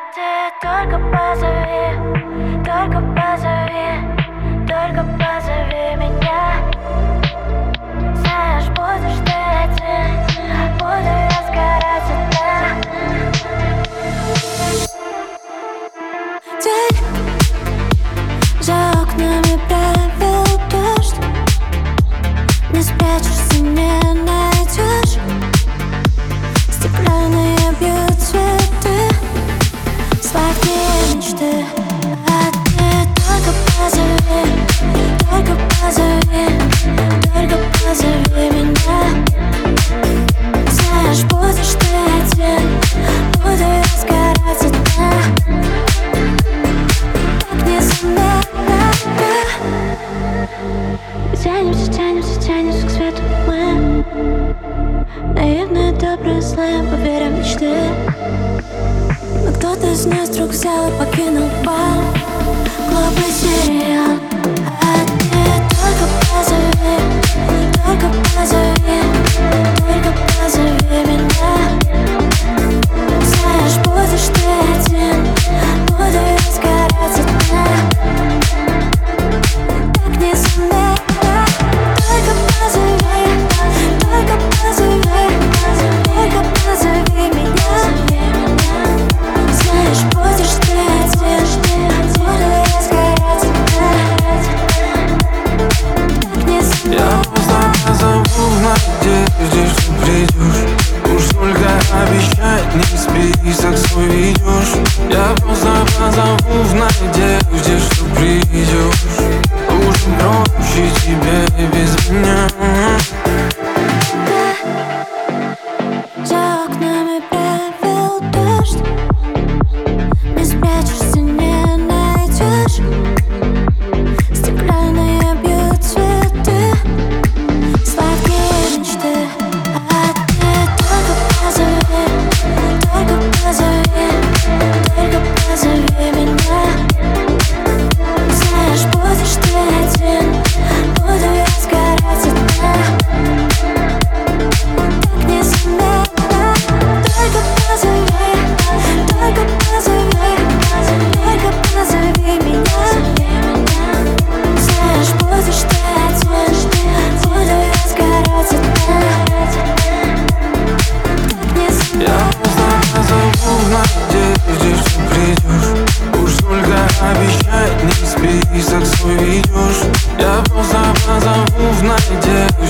ты только позови меня. Знаешь, будешь ты один, буду я сгорать одна. День за окнами правил дождь. Не спрячешься, не найдешь. Стеклянные бьют цветы, сладкие мечты. А ты только позови меня. Знаешь, будешь ты один, буду я сгорать одна. Так незаметно тянемся к свету мы. Наивные, добрые, злые, поверим в мечты. Но кто-то из нас вдруг взял и покинул бал. Глупый сериал. А ты только позови меня. Знаешь, будешь ты один, буду я сгорать одна. Так незаметно. Только позови меня. Знаешь, будешь ты один, буду я сгорать одна. Так незаметно. Я просто позову в надежде, что придешь. Уж только обещать, не список свой ведешь. Я просто позову в надежде, что придешь. Уже проще тебе без меня. За окнами правил дождь. Не спрячешься, не найдешь. Стеклянные бьют цветы, сладкие мечты. А ты только позови меня. Знаешь, будешь ты один, буду я сгорать одна. Так незаметно. Только позови меня. Знаешь, будешь ты один, буду я сгорать одна. Так незаметно. Я просто позову в надежде, что придешь. Уж только обещать, не список свой ведешь. Я просто позову в надежде,